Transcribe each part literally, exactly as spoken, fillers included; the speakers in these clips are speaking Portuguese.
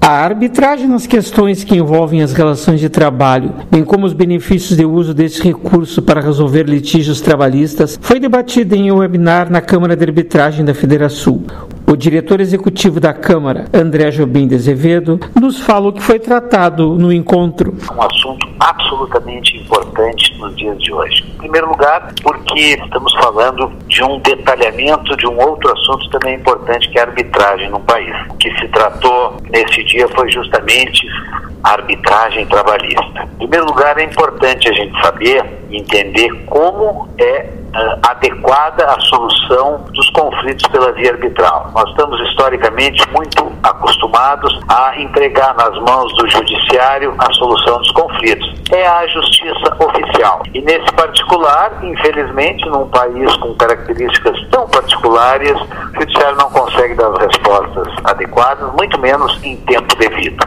A arbitragem nas questões que envolvem as relações de trabalho, bem como os benefícios de uso desse recurso para resolver litígios trabalhistas, foi debatida em um webinar na Câmara de Arbitragem da Federação. O diretor executivo da Câmara, André Jobim de Azevedo, nos fala o que foi tratado no encontro. Um assunto absolutamente importante nos dias de hoje. Em primeiro lugar, porque estamos falando de um detalhamento de um outro assunto também importante, que é a arbitragem no país. O que se tratou nesse dia foi justamente a arbitragem trabalhista. Em primeiro lugar, é importante a gente saber e entender como é Uh, adequada à solução dos conflitos pela via arbitral. Nós estamos historicamente muito acostumados a entregar nas mãos do judiciário a solução dos conflitos. É a justiça oficial. E nesse particular, infelizmente, num país com características tão particulares, o judiciário não consegue dar as respostas adequadas, muito menos em tempo devido.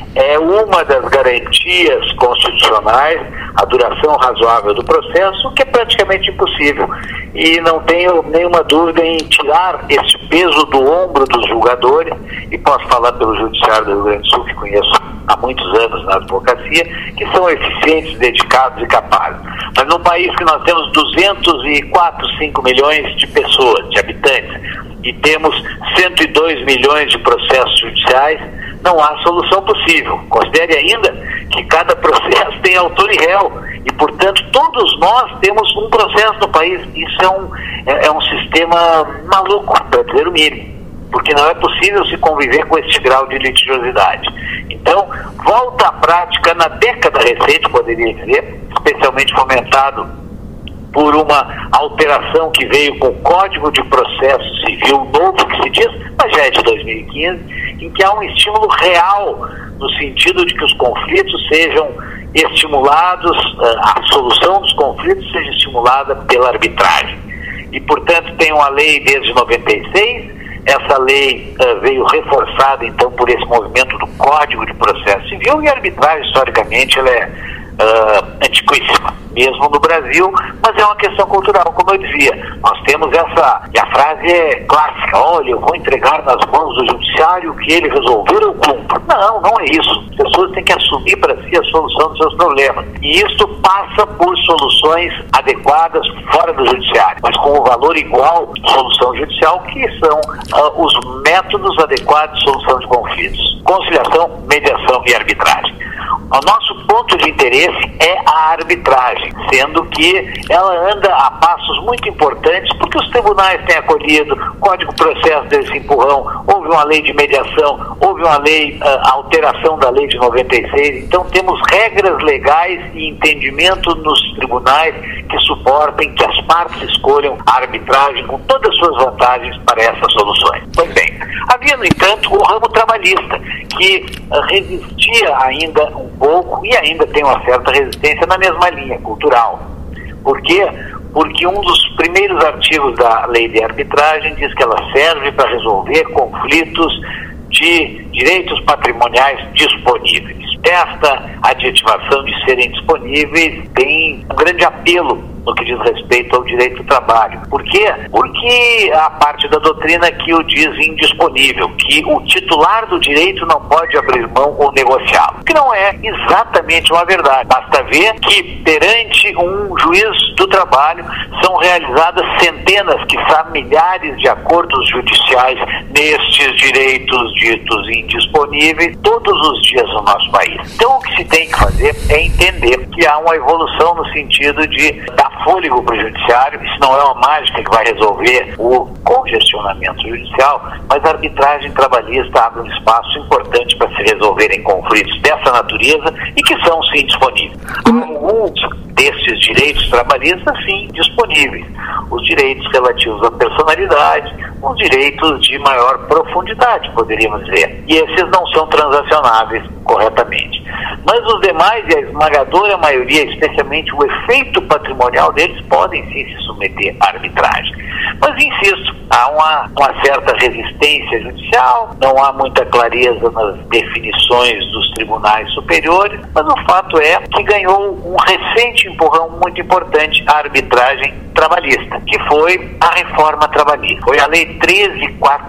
É uma das garantias constitucionais a duração razoável do processo, que é praticamente impossível. E não tenho nenhuma dúvida em tirar esse peso do ombro dos julgadores, e posso falar pelo Judiciário do Rio Grande do Sul, que conheço há muitos anos na advocacia, que são eficientes, dedicados e capazes. Mas num país que nós temos duzentos e quatro, cinco milhões de pessoas, de habitantes, e temos cento e dois milhões de processos judiciais, não há solução possível. Considere ainda que cada processo tem autor e réu e, portanto, todos nós temos um processo no país. Isso é um, é, é um sistema maluco, para dizer o mínimo, porque não é possível se conviver com esse grau de litigiosidade. Então, volta à prática na década recente, poderia dizer, especialmente fomentado por uma alteração que veio com o Código de Processo Civil novo, que se diz, mas já é de dois mil e quinze, em que há um estímulo real no sentido de que os conflitos sejam estimulados, a solução dos conflitos seja estimulada pela arbitragem. E, portanto, tem uma lei desde noventa e seis, essa lei uh, veio reforçada, então, por esse movimento do Código de Processo Civil, e a arbitragem, historicamente, ela é uh, antiquíssima, mesmo no Brasil, mas é uma questão cultural, como eu dizia. Nós temos essa, e a frase é clássica, olha, eu vou entregar nas mãos do judiciário o que ele resolver, eu cumpro. Não, não é isso. As pessoas têm que assumir para si a solução dos seus problemas. E isso passa por soluções adequadas fora do judiciário, mas com o valor igual de solução judicial, que são uh, os métodos adequados de solução de conflitos. Conciliação, mediação e arbitragem. O nosso ponto de interesse é a arbitragem, sendo que ela anda a passos muito importantes, porque os tribunais têm acolhido Código de Processo desse empurrão, houve uma lei de mediação, houve uma lei, a alteração da lei de noventa e seis, então temos regras legais e entendimento nos tribunais que suportem que as partes escolham a arbitragem com todas as suas vantagens para essas soluções. Pois bem, havia, no entanto, o ramo trabalhista, que resistia ainda um pouco e ainda tem uma certa resistência na mesma linha cultural. Por quê? Porque um dos primeiros artigos da lei de arbitragem diz que ela serve para resolver conflitos de direitos patrimoniais disponíveis. Esta adjetivação de serem disponíveis tem um grande apelo no que diz respeito ao direito do trabalho. Por quê? Porque a parte da doutrina que o diz indisponível, que o titular do direito não pode abrir mão ou negociá-lo, que não é exatamente uma verdade. Basta ver que perante um juiz do trabalho são realizadas centenas, quiçá milhares de acordos judiciais nestes direitos ditos indisponíveis todos os dias no nosso país. Então o que se tem que fazer é entender que há uma evolução no sentido de dar fôlego para o judiciário. Isso não é uma mágica que vai resolver o congestionamento judicial, mas a arbitragem trabalhista abre um espaço importante para se resolverem conflitos dessa natureza e que são sim disponíveis. Alguns desses direitos trabalhistas sim disponíveis. Os direitos relativos à personalidade, os direitos de maior profundidade, poderíamos dizer. E esses não são transacionáveis corretamente. Mas os demais, e a esmagadora maioria, especialmente o efeito patrimonial deles, podem sim se submeter à arbitragem. Mas, insisto, há uma, uma certa resistência judicial, não há muita clareza nas definições dos tribunais superiores, mas o fato é que ganhou um recente empurrão muito importante a arbitragem trabalhista, que foi a reforma trabalhista. Foi a Lei treze mil quatrocentos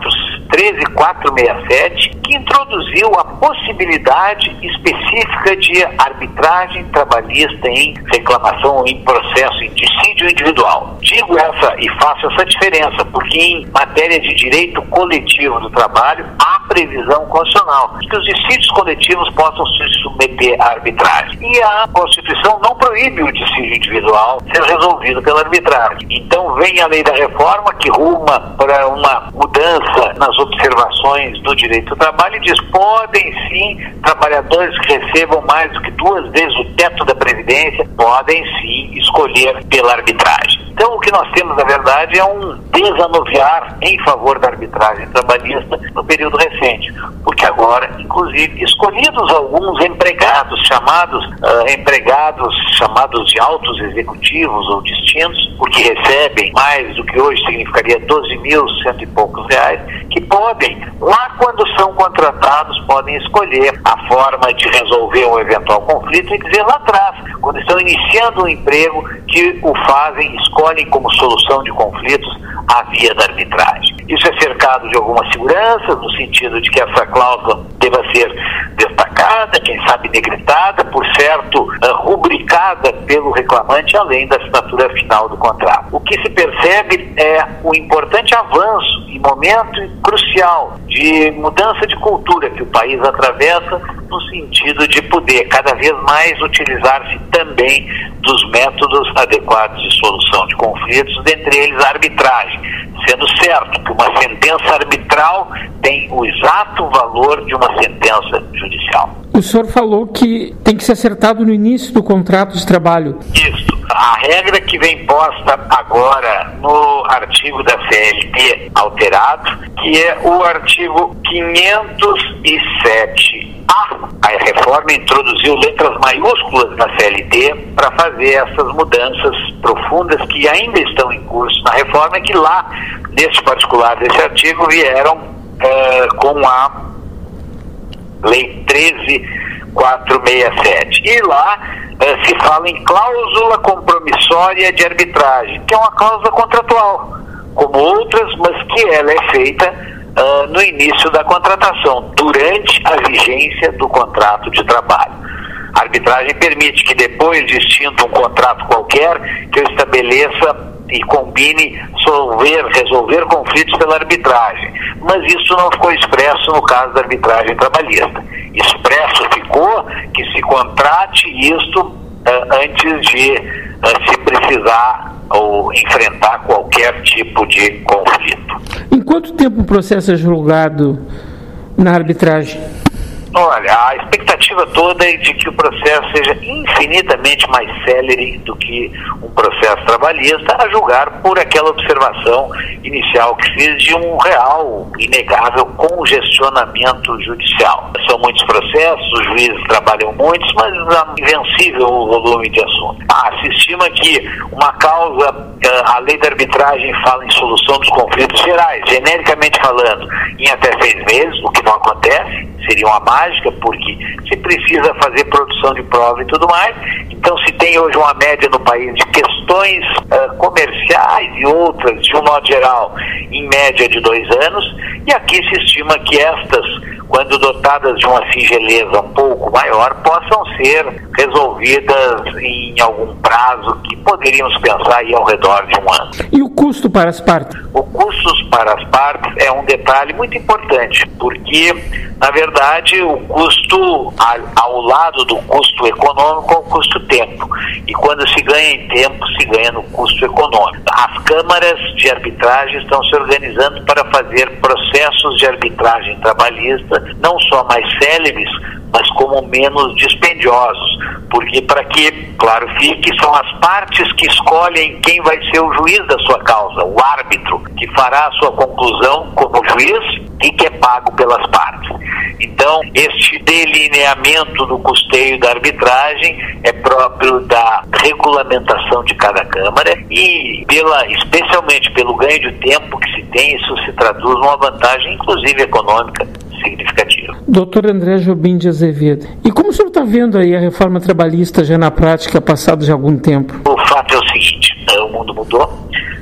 treze mil quatrocentos e sessenta e sete, que introduziu a possibilidade específica de arbitragem trabalhista em reclamação ou em processo em dissídio individual. Digo essa e faço essa diferença, porque em matéria de direito coletivo do trabalho há previsão constitucional de que os dissídios coletivos possam se submeter à arbitragem. E a Constituição não proíbe o dissídio individual ser resolvido pela arbitragem. Então vem a lei da reforma, que ruma para uma mudança nas observações do direito do trabalho e diz: podem sim, trabalhadores que recebam mais do que duas vezes o teto da Previdência, podem sim escolher pela arbitragem. Então o que nós temos, na verdade, é um desanuviar em favor da arbitragem trabalhista no período recente, porque agora, inclusive, escolhidos alguns empregados, chamados uh, empregados chamados de altos executivos ou distintos, porque recebem mais do que hoje significaria doze mil cento e poucos reais, que podem, lá quando são contratados, podem escolher a forma de resolver um eventual conflito e dizer lá atrás, quando estão iniciando um emprego, que o fazem, escolhem como solução de conflitos a via da arbitragem. Isso é cercado de alguma segurança, no sentido de que essa cláusula deva ser destacada, quem sabe negritada, por certo, uh, rubricada pelo reclamante, além da assinatura final do contrato. O que se percebe é o importante avanço e momento crucial de mudança de cultura que o país atravessa, no sentido de poder cada vez mais utilizar-se também dos métodos adequados de solução de conflitos, dentre eles a arbitragem, sendo certo que uma sentença arbitral tem o exato valor de uma sentença judicial. O senhor falou que tem que ser acertado no início do contrato de trabalho. Isso. A regra que vem posta agora no artigo da C L T alterado, que é o artigo quinhentos e sete A. A reforma introduziu letras maiúsculas na C L T para fazer essas mudanças profundas que ainda estão em curso na reforma e que lá, nesse particular desse artigo, vieram uh, com a Lei treze mil quatrocentos e sessenta e sete. E lá uh, se fala em cláusula compromissória de arbitragem, que é uma cláusula contratual, como outras, mas que ela é feita uh, no início da contratação, durante a vigência do contrato de trabalho. A arbitragem permite que, depois de extinto um contrato qualquer, que eu estabeleça e combine resolver, resolver conflitos pela arbitragem. Mas isso não ficou expresso no caso da arbitragem trabalhista. Expresso ficou que se contrate isto uh, antes de uh, se precisar ou enfrentar qualquer tipo de conflito. Em quanto tempo o processo é julgado na arbitragem? Olha, a expectativa toda é de que o processo seja infinitamente mais célere do que um processo trabalhista, a julgar por aquela observação inicial que fiz de um real, inegável congestionamento judicial. São muitos processos, os juízes trabalham muitos, mas é invencível o volume de assuntos. Ah, se estima que uma causa, a lei da arbitragem fala em solução dos conflitos gerais, genericamente falando, em até seis meses, o que não acontece, seria uma mágica, porque se precisa fazer produção de prova e tudo mais. Então, se tem hoje uma média no país de questões uh, comerciais e outras, de um modo geral, em média de dois anos, e aqui se estima que estas, quando dotadas de uma singeleza um pouco maior, possam ser resolvidas em algum prazo que poderíamos pensar aí ao redor de um ano. E o custo para as partes? O custo para as partes é um detalhe muito importante, porque, na verdade, o custo, ao lado do custo econômico, é o custo tempo. E quando se ganha em tempo, se ganha no custo econômico. As câmaras de arbitragem estão se organizando para fazer processos de arbitragem trabalhista não só mais célebres, mas como menos dispendiosos, porque para que, claro, fique, são as partes que escolhem quem vai ser o juiz da sua causa, o árbitro, que fará a sua conclusão como juiz e que é pago pelas partes. Então, este delineamento do custeio da arbitragem é próprio da regulamentação de cada Câmara e, pela, especialmente pelo ganho de tempo que se tem, isso se traduz numa vantagem, inclusive econômica, significativa. doutor André Jobim de Azevedo, e como o senhor está vendo aí a reforma trabalhista já na prática, passado de algum tempo? O fato é o seguinte, o mundo mudou,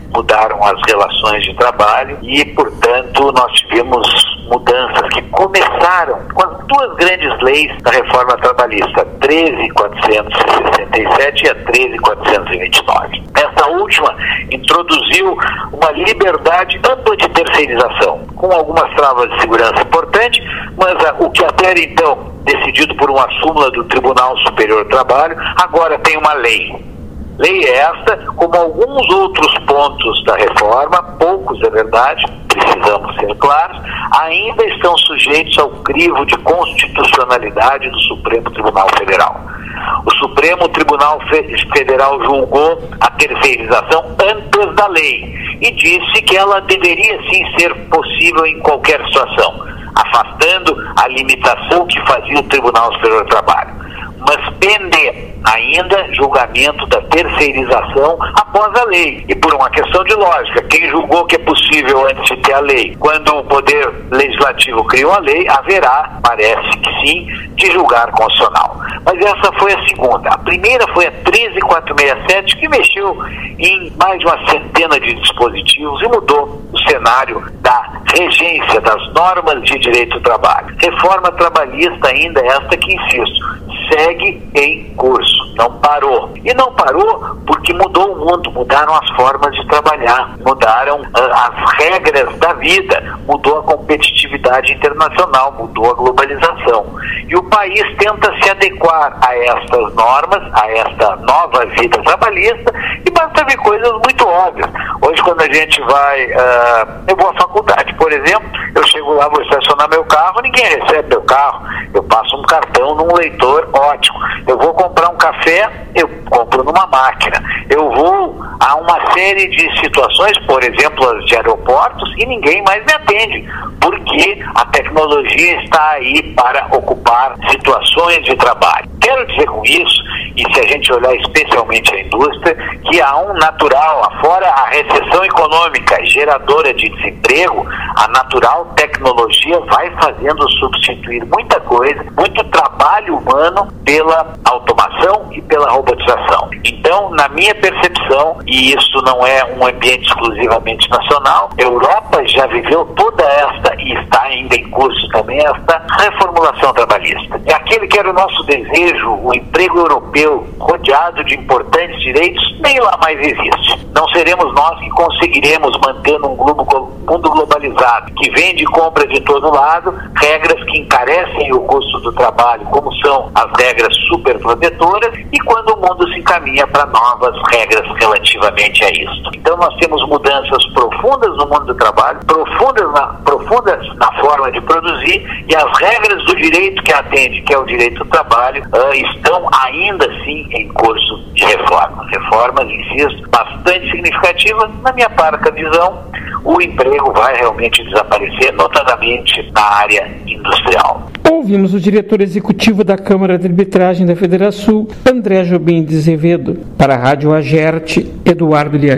mudaram as relações de trabalho e, portanto, nós tivemos mudanças que começaram com as duas grandes leis da reforma trabalhista, treze mil quatrocentos e sessenta e sete e a treze mil quatrocentos e vinte e nove. Essa última introduziu uma liberdade ampla de terceirização, com algumas travas de segurança importantes, mas a, o que até era então decidido por uma súmula do Tribunal Superior do Trabalho, agora tem uma lei. Lei esta, como alguns outros pontos da reforma, poucos é verdade, precisamos ser claros, ainda estão sujeitos ao crivo de constitucionalidade do Supremo Tribunal Federal. O Supremo Tribunal Federal julgou a terceirização antes da lei e disse que ela deveria sim ser possível em qualquer situação, afastando a limitação que fazia o Tribunal Superior do Trabalho. Mas pende ainda julgamento da terceirização após a lei. E por uma questão de lógica, quem julgou que é possível antes de ter a lei? Quando o Poder Legislativo criou a lei, haverá, parece que sim, de julgar constitucional. Mas essa foi a segunda. A primeira foi a treze mil quatrocentos e sessenta e sete, que mexeu em mais de uma centena de dispositivos e mudou o cenário da regência das normas de direito do trabalho. Reforma trabalhista ainda esta que, insisto, segue em curso, não parou. E não parou porque mudou o mundo, mudaram as formas de trabalhar, mudaram uh, as regras da vida, mudou a competitividade internacional, mudou a globalização. E o país tenta se adequar a estas normas, a esta nova vida trabalhista, e basta ver coisas muito óbvias. Hoje, quando a gente vai, uh, eu vou à faculdade, por exemplo, eu chego lá, vou estacionar meu carro, ninguém recebe meu carro, eu passo um cartão num leitor, ótimo. Eu vou comprar um café, eu compro numa máquina. Eu vou a uma série de situações, por exemplo, as de aeroportos, e ninguém mais me atende, porque a tecnologia está aí para ocupar situações de trabalho. Quero dizer com isso, e se a gente olhar especialmente a indústria, que há um natural, afora a recessão econômica geradora de desemprego, a natural tecnologia vai fazendo substituir muita coisa, muito trabalho humano pela automação e pela robotização. Então, na minha percepção, e isso não é um ambiente exclusivamente nacional, a Europa já viveu toda esta, e está ainda em curso também, esta reformulação trabalhista. É aquele que era o nosso desejo, o emprego europeu, rodeado de importantes direitos, nem lá mais existe. Não seremos nós que conseguiremos manter num mundo globalizado, que vende e compra de todo lado, regras que encarecem o custo do trabalho, como são as regras superprotetoras, e quando o mundo se encaminha para novas regras relativamente a isso. Então nós temos mudanças profundas no mundo do trabalho, profundas na, profundas na forma de produzir, e as regras do direito que atende, que é o direito do trabalho, uh, estão ainda assim em curso de reforma. Reformas, insisto, bastante significativas. Na minha parca visão, o emprego vai realmente desaparecer, notadamente na área industrial. Ouvimos o diretor executivo da Câmara de Arbitragem da Federação, André Jobim de Azevedo. Para a Rádio Agerte, Eduardo Liani.